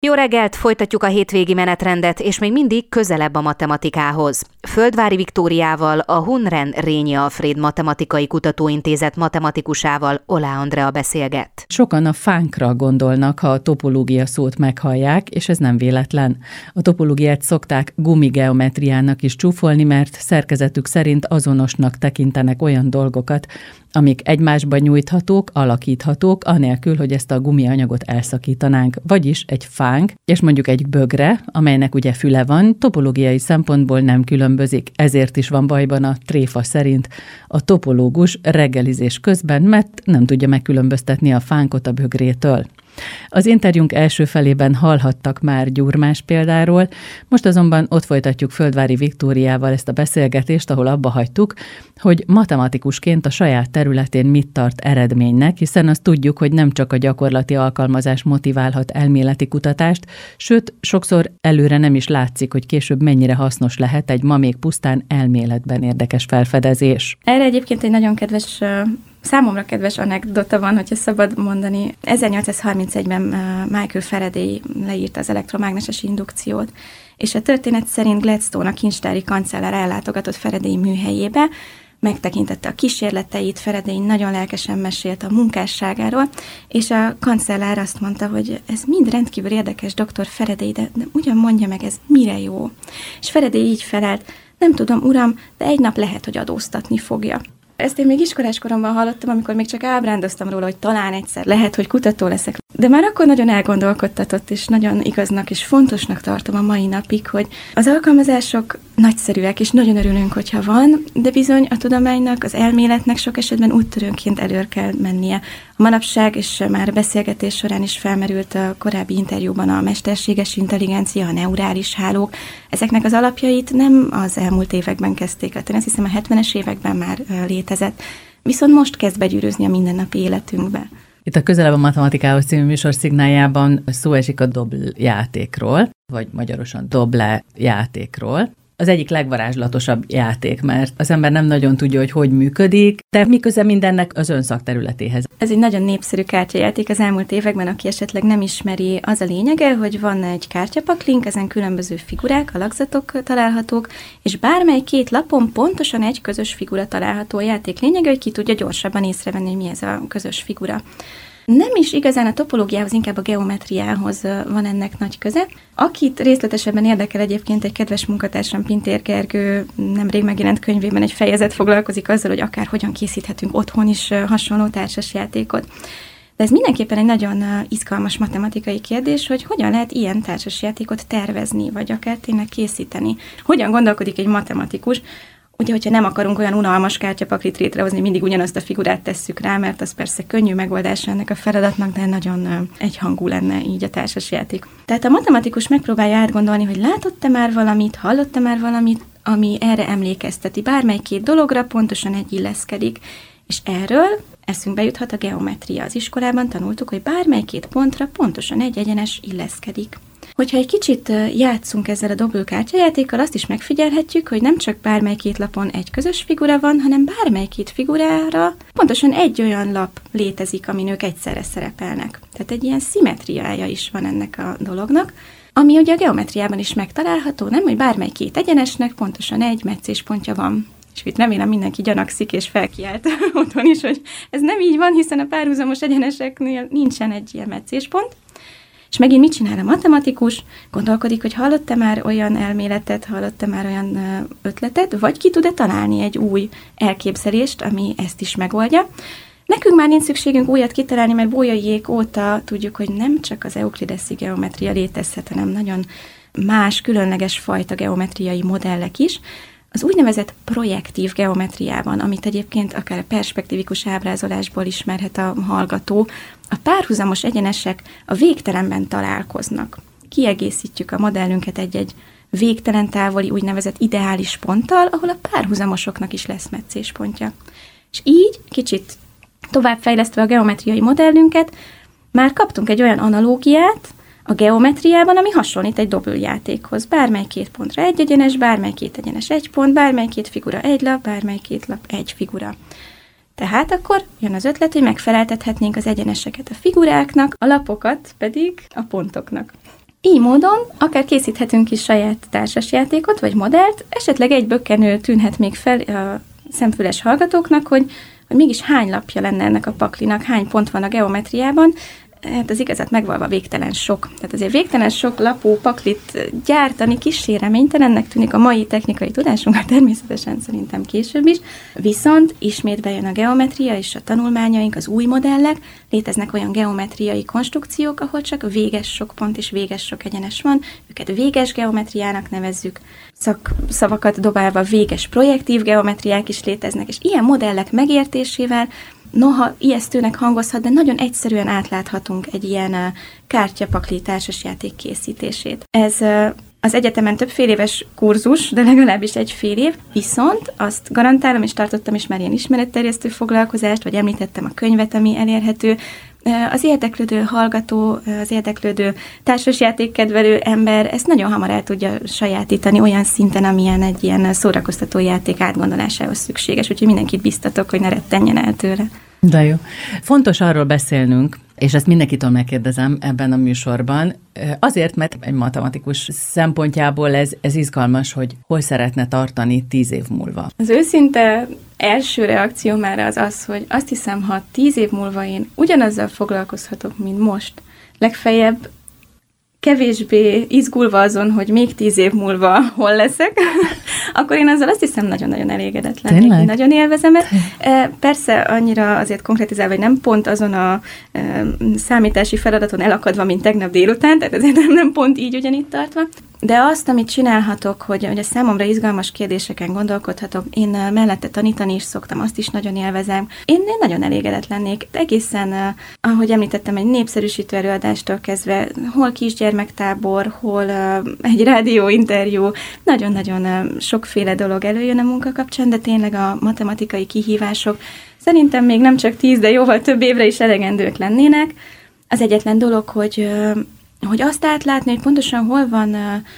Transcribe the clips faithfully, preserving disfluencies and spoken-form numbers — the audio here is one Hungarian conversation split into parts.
Jó reggelt, folytatjuk a hétvégi menetrendet, és még mindig közelebb a matematikához. Földvári Viktóriával, a Hunren Rényi Alfréd Matematikai Kutatóintézet matematikusával, Oláh Andrea beszélget. Sokan a fánkra gondolnak, ha a topológia szót meghallják, és ez nem véletlen. A topológiát szokták gumigeometriának is csúfolni, mert szerkezetük szerint azonosnak tekintenek olyan dolgokat, amik egymásba nyújthatók, alakíthatók, anélkül, hogy ezt a gumianyagot elszakítanánk. Vagyis egy fánk, és mondjuk egy bögre, amelynek ugye füle van, topológiai szempontból nem különbözik. Ezért is van bajban a tréfa szerint a topológus reggelizés közben, mert nem tudja megkülönböztetni a fánkot a bögrétől. Az interjúnk első felében hallhattak már Gyurmás példáról, most azonban ott folytatjuk Földvári Viktóriával ezt a beszélgetést, ahol abba hagytuk, hogy matematikusként a saját területén mit tart eredménynek, hiszen azt tudjuk, hogy nem csak a gyakorlati alkalmazás motiválhat elméleti kutatást, sőt, sokszor előre nem is látszik, hogy később mennyire hasznos lehet egy ma még pusztán elméletben érdekes felfedezés. Erre egyébként egy nagyon kedves, számomra kedves anekdota van, hogyha szabad mondani. ezernyolcszázharmincegyben Michael Faraday leírta az elektromágneses indukciót, és a történet szerint Gladstone, a kincstári kancellár ellátogatott Faraday műhelyébe, megtekintette a kísérleteit, Faraday nagyon lelkesen mesélt a munkásságáról, és a kancellár azt mondta, hogy ez mind rendkívül érdekes, doktor Faraday, de, de ugyan mondja meg, ez mire jó? És Faraday így felelt, nem tudom, uram, de egy nap lehet, hogy adóztatni fogja. Ezt én még iskolás koromban hallottam, amikor még csak ábrándoztam róla, hogy talán egyszer lehet, hogy kutató leszek. De már akkor nagyon elgondolkodtatott, és nagyon igaznak és fontosnak tartom a mai napig, hogy az alkalmazások nagyszerűek, és nagyon örülünk, hogyha van, de bizony a tudománynak, az elméletnek sok esetben úttörőnként előre kell mennie. A manapság, és már beszélgetés során is felmerült a korábbi interjúban a mesterséges intelligencia, a neurális hálók. Ezeknek az alapjait nem az elmúlt években kezdték el, azt hiszem a hetvenes években már létezett. Viszont most kezd begyűrűzni a mindennapi életünkbe. Itt a Közelebb a matematikához című műsor szignáljában szó esik a dobl játékról, vagy magyarosan doble játékról. Az egyik legvarázslatosabb játék, mert az ember nem nagyon tudja, hogy hogy működik, de mi köze mindennek az ön szakterületéhez. Ez egy nagyon népszerű kártyajáték az elmúlt években, aki esetleg nem ismeri, az a lényege, hogy van egy kártyapaklink, ezen különböző figurák, alakzatok találhatók, és bármely két lapon pontosan egy közös figura található. A játék lényege, hogy ki tudja gyorsabban észrevenni, hogy mi ez a közös figura. Nem is igazán a topológiához, inkább a geometriához van ennek nagy köze. Akit részletesebben érdekel egyébként, egy kedves munkatársam, Pintér Gergő nemrég megjelent könyvében egy fejezet foglalkozik azzal, hogy akár hogyan készíthetünk otthon is hasonló társasjátékot. De ez mindenképpen egy nagyon izgalmas matematikai kérdés, hogy hogyan lehet ilyen társasjátékot tervezni, vagy akár tényleg készíteni. Hogyan gondolkodik egy matematikus, ugye, hogyha nem akarunk olyan unalmas kártyapaklit létrehozni, mindig ugyanazt a figurát tesszük rá, mert az persze könnyű megoldása ennek a feladatnak, de nagyon egyhangú lenne így a társasjáték. Tehát a matematikus megpróbálja átgondolni, hogy látott-e már valamit, hallott-e már valamit, ami erre emlékezteti. Bármely két dologra pontosan egy illeszkedik, és erről eszünkbe juthat a geometria. Az iskolában tanultuk, hogy bármely két pontra pontosan egy egyenes illeszkedik. Hogyha egy kicsit játszunk ezzel a dobló kártyajátékkal, azt is megfigyelhetjük, hogy nem csak bármely két lapon egy közös figura van, hanem bármely két figurára pontosan egy olyan lap létezik, amin ők egyszerre szerepelnek. Tehát egy ilyen szimmetriája is van ennek a dolognak, ami ugye a geometriában is megtalálható, nem, hogy bármely két egyenesnek pontosan egy meccéspontja van. És itt remélem mindenki gyanakszik és felkiált otthon is, hogy ez nem így van, hiszen a párhuzamos egyeneseknél nincsen egy ilyen meccéspont. És megint mit csinál a matematikus? Gondolkodik, hogy hallott-e már olyan elméletet, hallott-e már olyan ötletet, vagy ki tud-e találni egy új elképzelést, ami ezt is megoldja. Nekünk már nincs szükségünk újat kitalálni, mert Bolyaiék óta tudjuk, hogy nem csak az euklideszi geometria létezhet, hanem nagyon más, különleges fajta geometriai modellek is. Az úgynevezett projektív geometriában, amit egyébként akár a perspektívikus ábrázolásból ismerhet a hallgató, a párhuzamos egyenesek a végtelenben találkoznak. Kiegészítjük a modellünket egy-egy végtelen távoli úgynevezett ideális ponttal, ahol a párhuzamosoknak is lesz meccéspontja. És így, kicsit továbbfejlesztve a geometriai modellünket, már kaptunk egy olyan analógiát a geometriában, ami hasonlít egy dobüljátékhoz. Bármely két pontra egy egyenes, bármely két egyenes egy pont, bármely két figura egy lap, bármely két lap egy figura. Tehát akkor jön az ötlet, hogy megfeleltethetnénk az egyeneseket a figuráknak, a lapokat pedig a pontoknak. Így módon akár készíthetünk is saját társasjátékot, vagy modellt, esetleg egy bökkenő tűnhet még fel a szemfüles hallgatóknak, hogy, hogy mégis hány lapja lenne ennek a paklinak, hány pont van a geometriában. Hát az igazat megvalva végtelen sok. Tehát azért végtelen sok lapú paklit gyártani kissé reménytelennek tűnik a mai technikai tudásunkkal, természetesen szerintem később is. Viszont ismét bejön a geometria és a tanulmányaink, az új modellek, léteznek olyan geometriai konstrukciók, ahol csak véges sok pont és véges sok egyenes van, őket véges geometriának nevezzük, szakszavakat dobálva véges projektív geometriák is léteznek, és ilyen modellek megértésével noha ijesztőnek hangozhat, de nagyon egyszerűen átláthatunk egy ilyen uh, kártyapakli társasjáték készítését. Ez uh, az egyetemen több fél éves kurzus, de legalábbis egy fél év, viszont azt garantálom, és tartottam is már ilyen ismeretterjesztő foglalkozást, vagy említettem a könyvet, ami elérhető, az érdeklődő hallgató, az érdeklődő társasjátékkedvelő ember ezt nagyon hamar el tudja sajátítani olyan szinten, amilyen egy ilyen szórakoztató játék átgondolásához szükséges, úgyhogy mindenkit biztatok, hogy ne rettenjen el tőle. De jó. Fontos arról beszélnünk, és ezt mindenkitől megkérdezem ebben a műsorban, azért, mert egy matematikus szempontjából ez, ez izgalmas, hogy hol szeretne tartani tíz év múlva. Az őszinte első reakció már az az, hogy azt hiszem, ha tíz év múlva én ugyanazzal foglalkozhatok, mint most, legfeljebb kevésbé izgulva azon, hogy még tíz év múlva hol leszek, akkor én azzal azt hiszem nagyon-nagyon elégedett lennék. Nagyon élvezem ezt. Persze annyira azért konkrétizálva, hogy nem pont azon a számítási feladaton elakadva, mint tegnap délután, tehát ezért nem, nem pont így ugyanitt tartva. De azt, amit csinálhatok, hogy, hogy a számomra izgalmas kérdéseken gondolkodhatok, én mellette tanítani is szoktam, azt is nagyon élvezem. Én, én nagyon elégedett lennék. Egészen, ahogy említettem, egy népszerűsítő előadástól kezdve, hol kisgyermektábor, hol egy rádióinterjú, nagyon-nagyon sokféle dolog előjön a munka kapcsán, de tényleg a matematikai kihívások szerintem még nem csak tíz, de jóval több évre is elegendők lennének. Az egyetlen dolog, hogy hogy azt átlátni, hogy pontosan hol van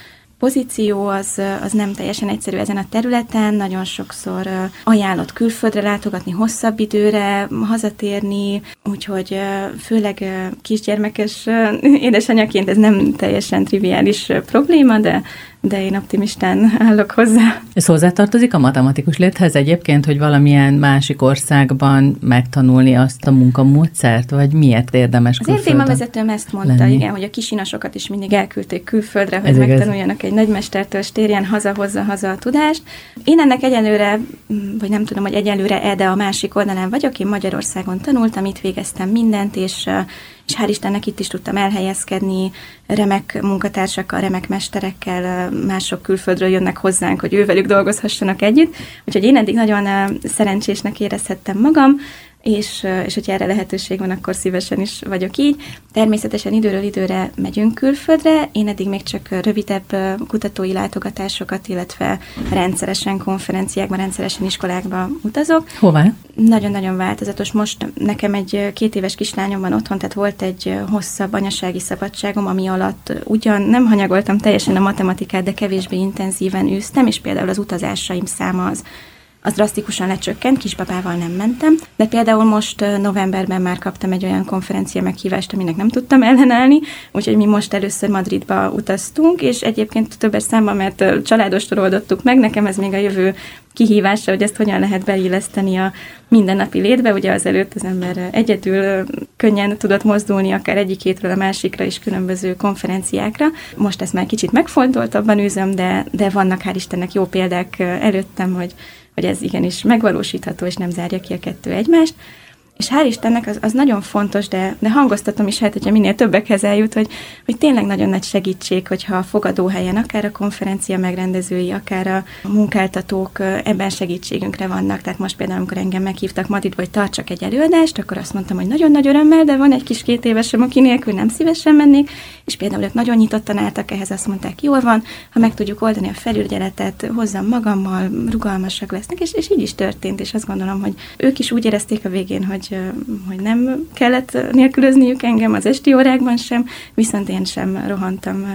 pozíció, az, az nem teljesen egyszerű ezen a területen, nagyon sokszor ajánlott külföldre látogatni, hosszabb időre hazatérni, úgyhogy főleg kisgyermekes édesanyaként ez nem teljesen triviális probléma, de de én optimistán állok hozzá. Ez hozzátartozik a matematikus léthez egyébként, hogy valamilyen másik országban megtanulni azt a munkamódszert, vagy miért érdemes külföldön? Az én témavezetőm ezt mondta, lenni. Igen, hogy a kisinasokat is mindig elküldték külföldre, hogy ez megtanuljanak igaz. Egy nagymestertől, és térjen haza, hozza haza a tudást. Én ennek egyelőre, vagy nem tudom, hogy egyelőre, de a másik oldalán vagyok, én Magyarországon tanultam, itt végeztem mindent, és és hál' Istennek itt is tudtam elhelyezkedni, remek munkatársakkal, remek mesterekkel, mások külföldről jönnek hozzánk, hogy ővelük dolgozhassanak együtt. Úgyhogy én eddig nagyon szerencsésnek érezhettem magam, és, és hogyha erre lehetőség van, akkor szívesen is vagyok így. Természetesen időről időre megyünk külföldre, én eddig még csak rövidebb kutatói látogatásokat, illetve rendszeresen konferenciákban, rendszeresen iskolákba utazok. Hová? Nagyon-nagyon változatos. Most nekem egy két éves kislányom van otthon, tehát volt egy hosszabb anyasági szabadságom, ami alatt ugyan nem hanyagoltam teljesen a matematikát, de kevésbé intenzíven űztem, és például az utazásaim száma az az drasztikusan lecsökkent, kisbabával nem mentem, de például most novemberben már kaptam egy olyan konferencia meghívást, aminek nem tudtam ellenállni, úgyhogy mi most először Madridba utaztunk, és egyébként többes számban, mert családostól oldottuk meg, nekem ez még a jövő kihívása, hogy ezt hogyan lehet beilleszteni a mindennapi létbe. Ugye azelőtt az ember egyedül könnyen tudott mozdulni, akár egyik hétről a másikra is különböző konferenciákra. Most ezt már kicsit megfontoltabban űzöm, de, de vannak hál' Istennek jó példák előttem, hogy hogy ez igenis megvalósítható, és nem zárja ki a kettő egymást. És hál' Istennek az, az nagyon fontos, de, de hangoztatom is, hát, hogyha minél többekhez eljut, hogy, hogy tényleg nagyon nagy segítség, hogyha a fogadóhelyen, akár a konferencia megrendezői, akár a munkáltatók ebben segítségünkre vannak. Tehát most például, amikor engem meghívtak Madridba, hogy tartsak egy előadást, akkor azt mondtam, hogy nagyon nagy örömmel, de van egy kis két évesem, aki nélkül nem szívesen mennék, és például ők nagyon nyitottan álltak ehhez, azt mondták, jól van, ha meg tudjuk oldani a felügyeletet, hozzam magammal, rugalmasak lesznek, és, és így is történt, és azt gondolom, hogy ők is úgy érezték a végén, hogy hogy nem kellett nélkülözniük engem az esti órákban sem, viszont én sem rohantam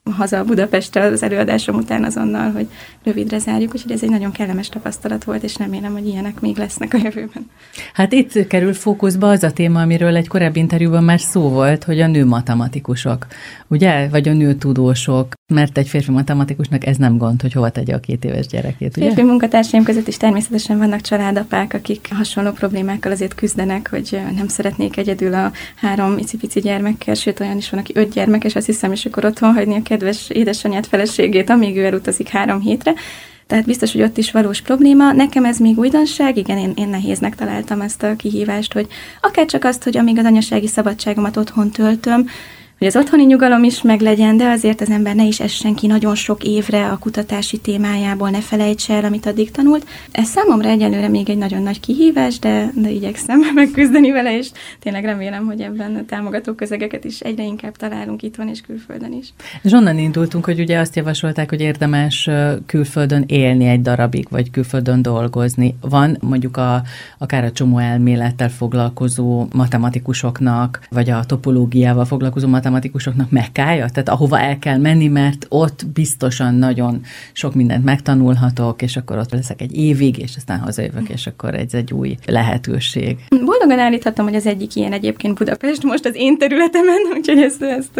haza Budapestre az előadásom után azonnal, hogy rövidre zárjuk, úgyhogy ez egy nagyon kellemes tapasztalat volt, és remélem, hogy ilyenek még lesznek a jövőben. Hát itt kerül fókuszba az a téma, amiről egy korábbi interjúban már szó volt, hogy a nő matematikusok, ugye? Vagy a nő tudósok, mert egy férfi matematikusnak ez nem gond, hogy hova tegye a két éves gyerekét, ugye? Férfi munkatársaim között is természetesen vannak családapák, akik hasonló problémákkal azért küzdenek, hogy nem szeretnék egyedül a három icipici gyermekkel, sőt olyan is van, aki öt gyermekes, azt hiszem, és akkor otthon hagyni a kedves édesanyját, feleségét, amíg ő elutazik három hétre. Tehát biztos, hogy ott is valós probléma. Nekem ez még újdonság, igen, én, én nehéznek találtam ezt a kihívást, hogy akár csak azt, hogy amíg az anyasági szabadságomat otthon töltöm, hogy az otthoni nyugalom is meglegyen, de azért az ember ne is essen ki nagyon sok évre a kutatási témájából, ne felejtse el, amit addig tanult. Ez számomra egyelőre még egy nagyon nagy kihívás, de, de igyekszem megküzdeni vele, és tényleg remélem, hogy ebben támogató közegeket is egyre inkább találunk itthon és külföldön is. És onnan indultunk, hogy ugye azt javasolták, hogy érdemes külföldön élni egy darabig, vagy külföldön dolgozni. Van mondjuk a, akár a csomó elmélettel foglalkozó matematikusoknak, vagy a topológiával foglalkozó matematikusoknak, matematikusoknak Mekkája? Tehát ahova el kell menni, mert ott biztosan nagyon sok mindent megtanulhatok, és akkor ott leszek egy évig, és aztán hazajövök, és akkor ez egy új lehetőség. Boldogan állíthatom, hogy az egyik ilyen egyébként Budapest most az én területemen, úgyhogy ezt, ezt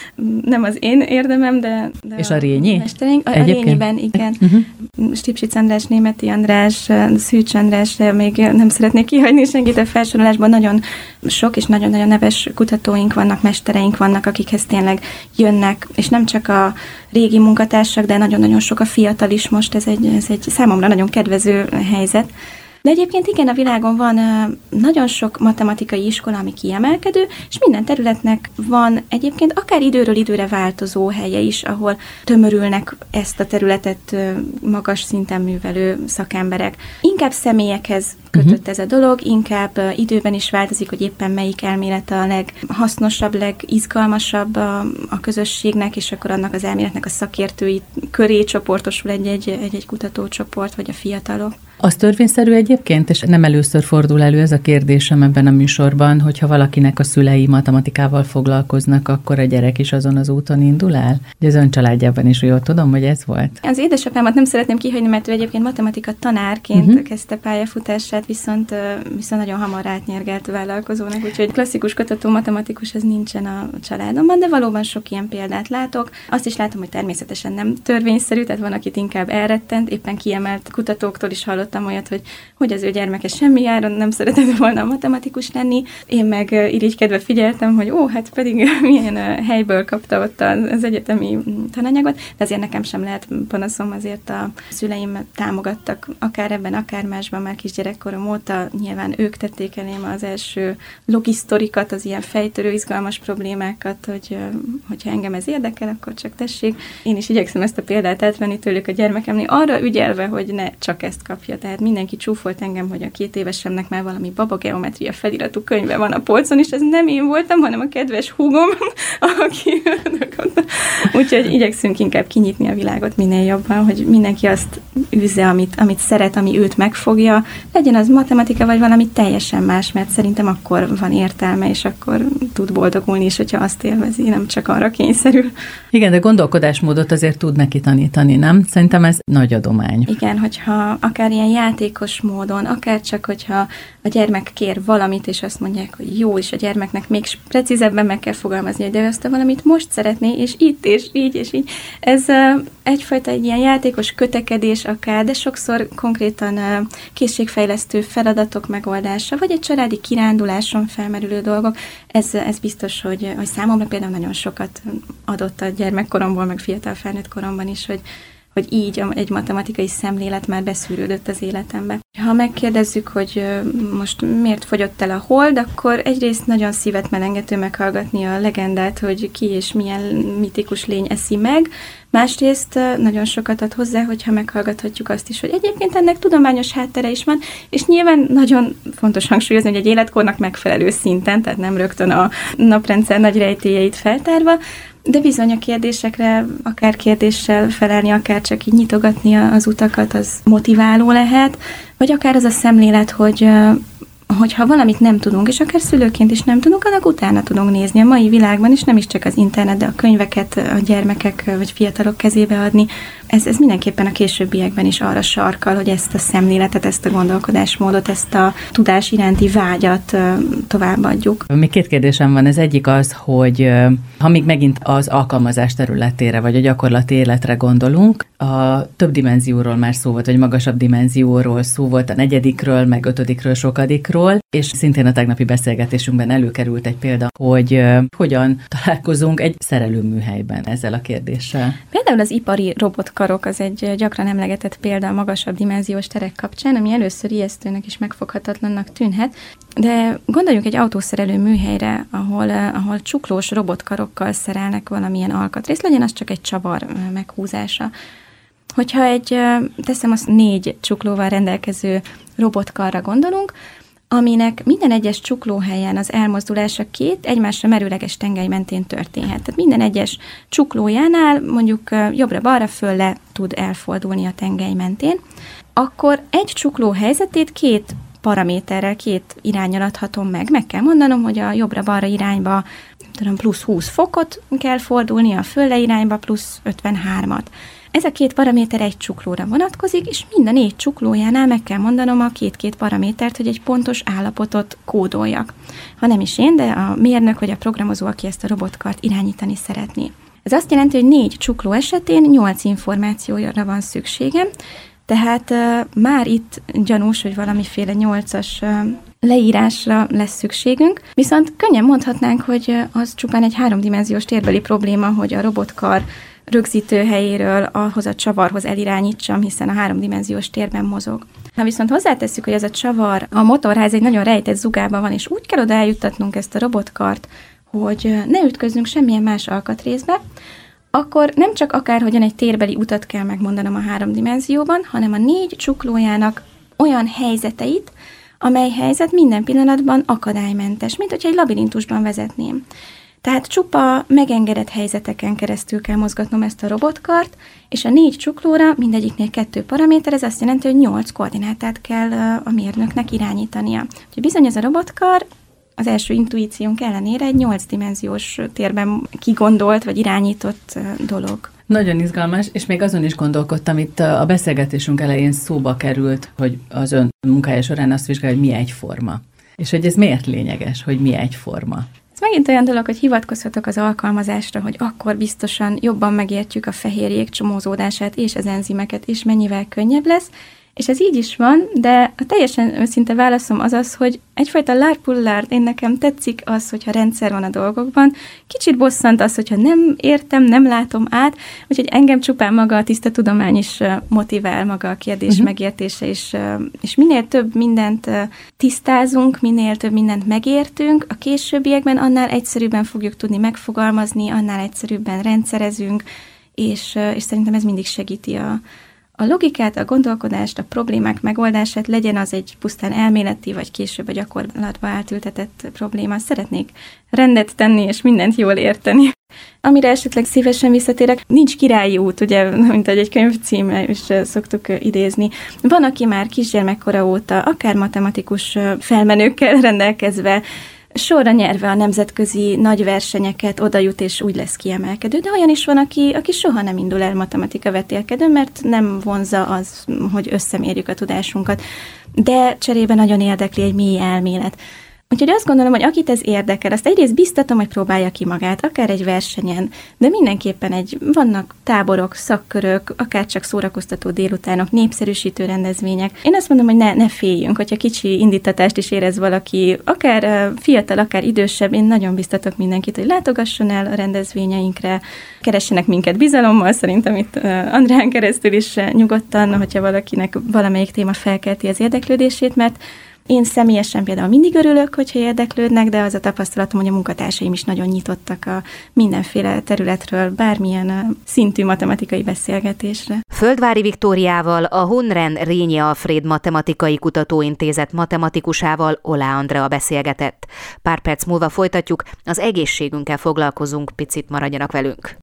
nem az én érdemem, de... de és a Rényi? A, a Rényiben, igen. Uh-huh. Stipsic András, Németi András, Szűcs András, még nem szeretnék kihagyni senkit a felsorolásban. Nagyon sok és nagyon-nagyon neves kutatóink vannak, mestereink vannak, akikhez tényleg jönnek, és nem csak a régi munkatársak, de nagyon-nagyon sok a fiatal is most, ez egy, ez egy számomra nagyon kedvező helyzet. De egyébként igen, a világon van nagyon sok matematikai iskola, ami kiemelkedő, és minden területnek van egyébként akár időről időre változó helye is, ahol tömörülnek ezt a területet magas szinten művelő szakemberek. Inkább személyekhez kötött ez a dolog, inkább időben is változik, hogy éppen melyik elmélet a leghasznosabb, legizgalmasabb a, a közösségnek, és akkor annak az elméletnek a szakértői köré csoportosul egy-egy, egy-egy kutatócsoport, vagy a fiatalok. Az törvényszerű egyébként, és nem először fordul elő ez a kérdésem ebben a műsorban, hogyha valakinek a szülei matematikával foglalkoznak, akkor a gyerek is azon az úton indul el? De az ön családjában is, jól tudom, hogy ez volt. Az édesapámat nem szeretném kihagyni, mert ő egyébként matematika tanárként uh-huh. kezdte pályafutását, viszont, viszont nagyon hamar átnyergelt vállalkozónak, úgyhogy klasszikus kutató matematikus ez nincsen a családomban, de valóban sok ilyen példát látok. Azt is látom, hogy természetesen nem törvényszerű, tehát van, akit inkább elrettent, éppen kiemelt kutatóktól is hallottam olyat, hogy, hogy az ő gyermeke semmi áron nem szeretett volna matematikus lenni. Én meg irigykedve figyeltem, hogy ó, hát pedig milyen helyből kapta ott az egyetemi tananyagot, de azért nekem sem lehet panaszom, azért a szüleim támogattak akár ebben, akár másban már kisgyerekkorom óta. Nyilván ők tették elém az első logisztorikat, az ilyen fejtörő, izgalmas problémákat, hogy hogyha engem ez érdekel, akkor csak tessék. Én is igyekszem ezt a példát átvenni tőlük a gyermekemnél, arra ügyelve, hogy ne csak ezt kapja. Tehát mindenki csúfolt engem, hogy a két évesemnek már valami babageometria feliratú könyve van a polcon, és ez nem én voltam, hanem a kedves húgom, aki úgyhogy igyekszünk inkább kinyitni a világot minél jobban, hogy mindenki azt űzze, amit, amit szeret, ami őt megfogja, legyen az matematika, vagy valami teljesen más, mert szerintem akkor van értelme, és akkor tud boldogulni is, hogyha azt élvezi, nem csak arra kényszerül. Igen, de gondolkodásmódot azért tud neki tanítani, nem? Szerintem ez nagy adomány. Igen, hogyha akár ilyen játékos módon, akár csak, hogyha a gyermek kér valamit, és azt mondják, hogy jó, és a gyermeknek még precízebben meg kell fogalmazni, hogy de azt a valamit most szeretné, és itt, és így, és így. Ez uh, egyfajta egy ilyen játékos kötekedés akár, de sokszor konkrétan uh, készségfejlesztő feladatok megoldása, vagy egy családi kiránduláson felmerülő dolgok. Ez, ez biztos, hogy, hogy számomra például nagyon sokat adott a gyermekkoromból, meg fiatal felnőtt koromban is, hogy hogy így egy matematikai szemlélet már beszűrődött az életembe. Ha megkérdezzük, hogy most miért fogyott el a hold, akkor egyrészt nagyon szívet melengető meghallgatni a legendát, hogy ki és milyen mitikus lény eszi meg, másrészt nagyon sokat ad hozzá, hogyha meghallgathatjuk azt is, hogy egyébként ennek tudományos háttere is van, és nyilván nagyon fontos hangsúlyozni, hogy egy életkornak megfelelő szinten, tehát nem rögtön a naprendszer nagy rejtélyeit feltárva, de bizony a kérdésekre, akár kérdéssel felelni, akár csak így nyitogatni az utakat, az motiváló lehet, vagy akár az a szemlélet, hogy hogyha valamit nem tudunk, és akár szülőként is nem tudunk, annak utána tudunk nézni. A mai világban is nem is csak az internet, de a könyveket a gyermekek vagy fiatalok kezébe adni. Ez, ez mindenképpen a későbbiekben is arra sarkal, hogy ezt a szemléletet, ezt a gondolkodásmódot, ezt a tudás iránti vágyat továbbadjuk. Még két kérdésem van. Az egyik az, hogy ha még megint az alkalmazás területére, vagy a gyakorlati életre gondolunk, a több dimenzióról már szó volt, vagy magasabb dimenzióról szó volt, a negyedikről, meg ötödikről, sokadikról, és szintén a tegnapi beszélgetésünkben előkerült egy példa, hogy uh, hogyan találkozunk egy szerelőműhelyben ezzel a kérdéssel. Például az ipari robotkarok az egy gyakran emlegetett példa a magasabb dimenziós terek kapcsán, ami először ijesztőnek és megfoghatatlannak tűnhet, de gondoljunk egy autószerelő műhelyre, ahol, uh, ahol csuklós robotkarokkal szerelnek valamilyen alkatrészt, legyen az csak egy csavar uh, meghúzása. Hogyha egy, teszem azt, négy csuklóval rendelkező robotkarra gondolunk, aminek minden egyes csuklóhelyen az elmozdulása két egymásra merőleges tengely mentén történhet. Tehát minden egyes csuklójánál mondjuk jobbra-balra fölle tud elfordulni a tengely mentén, akkor egy csukló helyzetét két paraméterrel, két iránnyal adhatom meg. Meg kell mondanom, hogy a jobbra-balra irányba tudom, plusz húsz fokot kell fordulni, a fölle irányba plusz ötvenhármat. Ez a két paraméter egy csuklóra vonatkozik, és mind a négy csuklójánál meg kell mondanom a két-két paramétert, hogy egy pontos állapotot kódoljak. Ha nem is én, de a mérnök vagy a programozó, aki ezt a robotkart irányítani szeretné. Ez azt jelenti, hogy négy csukló esetén nyolc információra van szükségem, tehát uh, már itt gyanús, hogy valamiféle nyolcas uh, leírásra lesz szükségünk, viszont könnyen mondhatnánk, hogy az csupán egy háromdimenziós térbeli probléma, hogy a robotkar rögzítő helyéről ahhoz a csavarhoz elirányítsam, hiszen a háromdimenziós térben mozog. Ha viszont hozzátesszük, hogy ez a csavar, a motorház egy nagyon rejtett zugában van, és úgy kell oda eljuttatnunk ezt a robotkart, hogy ne ütközzünk semmilyen más alkatrészbe, akkor nem csak akárhogyan egy térbeli utat kell megmondanom a háromdimenzióban, hanem a négy csuklójának olyan helyzeteit, amely helyzet minden pillanatban akadálymentes, mint hogyha egy labirintusban vezetném. Tehát csupa megengedett helyzeteken keresztül kell mozgatnom ezt a robotkart, és a négy csuklóra mindegyiknél kettő paraméter, ez azt jelenti, hogy nyolc koordinátát kell a mérnöknek irányítania. Úgyhogy bizony ez a robotkar az első intuíciónk ellenére egy nyolcdimenziós térben kigondolt vagy irányított dolog. Nagyon izgalmas, és még azon is gondolkodtam, itt a beszélgetésünk elején szóba került, hogy az ön munkája során azt vizsgálja, hogy mi egyforma. És hogy ez miért lényeges, hogy mi egyforma? Ez megint olyan dolog, hogy hivatkozhatok az alkalmazásra, hogy akkor biztosan jobban megértjük a fehérjék csomózódását és az enzimeket, és mennyivel könnyebb lesz. És ez így is van, de a teljesen őszinte válaszom az az, hogy egyfajta lárpullárd, én nekem tetszik az, hogyha rendszer van a dolgokban. Kicsit bosszant az, hogyha nem értem, nem látom át, úgyhogy engem csupán maga a tiszta tudomány is motivál, maga a kérdés uh-huh. megértése, és, és minél több mindent tisztázunk, minél több mindent megértünk, a későbbiekben annál egyszerűbben fogjuk tudni megfogalmazni, annál egyszerűbben rendszerezünk, és, és szerintem ez mindig segíti a A logikát, a gondolkodást, a problémák megoldását, legyen az egy pusztán elméleti, vagy később a gyakorlatba átültetett probléma. Szeretnék rendet tenni, és mindent jól érteni. Amire esetleg szívesen visszatérek, nincs királyi út, ugye, mint egy könyvcíme is szoktuk idézni. Van, aki már kisgyermekkora óta, akár matematikus felmenőkkel rendelkezve, sorra nyerve a nemzetközi nagy versenyeket, oda jut és úgy lesz kiemelkedő, de olyan is van, aki, aki soha nem indul el matematika vetélkedőn, mert nem vonza az, hogy összemérjük a tudásunkat, de cserébe nagyon érdekli egy mély elmélet. Úgyhogy azt gondolom, hogy akit ez érdekel, azt egyrészt biztatom, hogy próbálja ki magát, akár egy versenyen, de mindenképpen egy, vannak táborok, szakkörök, akár csak szórakoztató délutánok, népszerűsítő rendezvények. Én azt mondom, hogy ne, ne féljünk, hogyha kicsi indítatást is érez valaki, akár fiatal, akár idősebb, én nagyon biztatok mindenkit, hogy látogasson el a rendezvényeinkre, keressenek minket bizalommal, szerintem itt Andrán keresztül is nyugodtan, hogyha valakinek valamelyik téma felkelti az érdeklődését, mert én személyesen például mindig örülök, hogyha érdeklődnek, de az a tapasztalatom, hogy a munkatársaim is nagyon nyitottak a mindenféle területről, bármilyen szintű matematikai beszélgetésre. Földvári Viktóriával, a Hunren Rényi Alfréd Matematikai Kutatóintézet matematikusával, Oláh Andrea beszélgetett. Pár perc múlva folytatjuk, az egészségünkkel foglalkozunk, picit maradjanak velünk.